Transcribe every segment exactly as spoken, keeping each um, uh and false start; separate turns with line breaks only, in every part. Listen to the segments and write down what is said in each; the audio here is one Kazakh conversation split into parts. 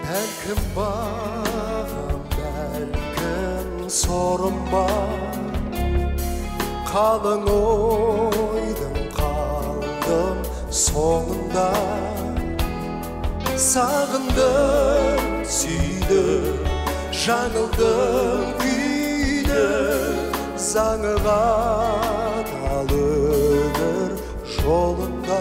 Бәлкім бағым, бәлкім сорым бар, қалың ойдың қалдым соңында. Сағындым, сүйдім, жаңылдым, күйдім, заңыға талығыр жолында.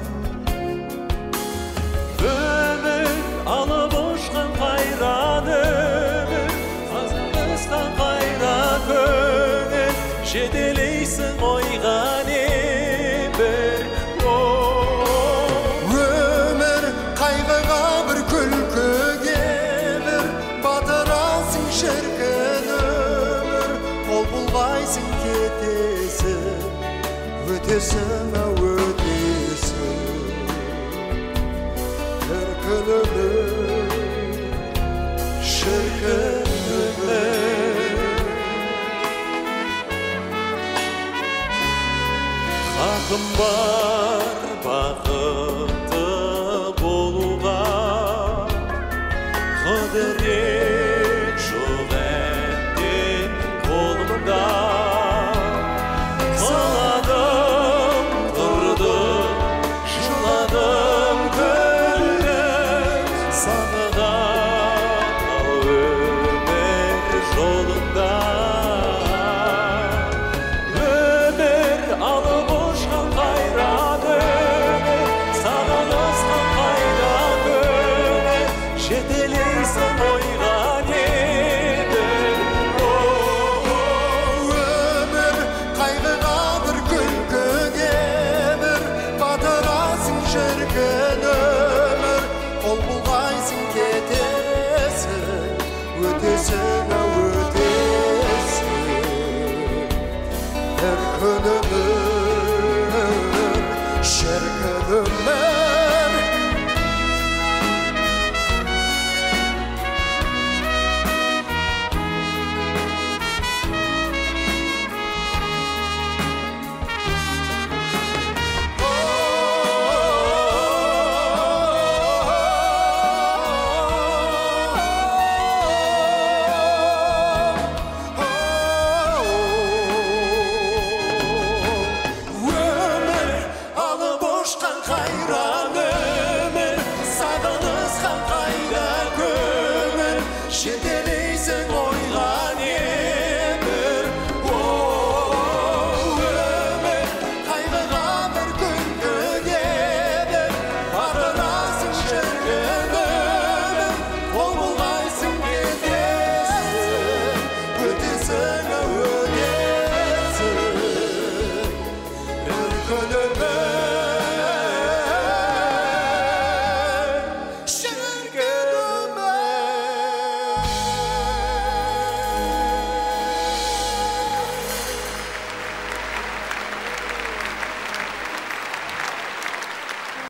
Өмір алып ұшқан қайран өмір, қазанысқан қайра көңіл, жетелейсің ойға небір.
Өмір қайғыға бір күлкіге бір, батырасың шіркін өмір, қол бұлғайсың кетесің, өтесің ау өтесің. Шіркін өмір, шіркін өмір.
Хақым бар бақытты болуға, қыдырет жоқ әттен қолымда. Қаладым, тұрдым, жыладым, күлдім, сағыға тал өмір жолында. Өмір алып ұшқан қайран өмір, саған асқан қайда көңіл, жетелейсің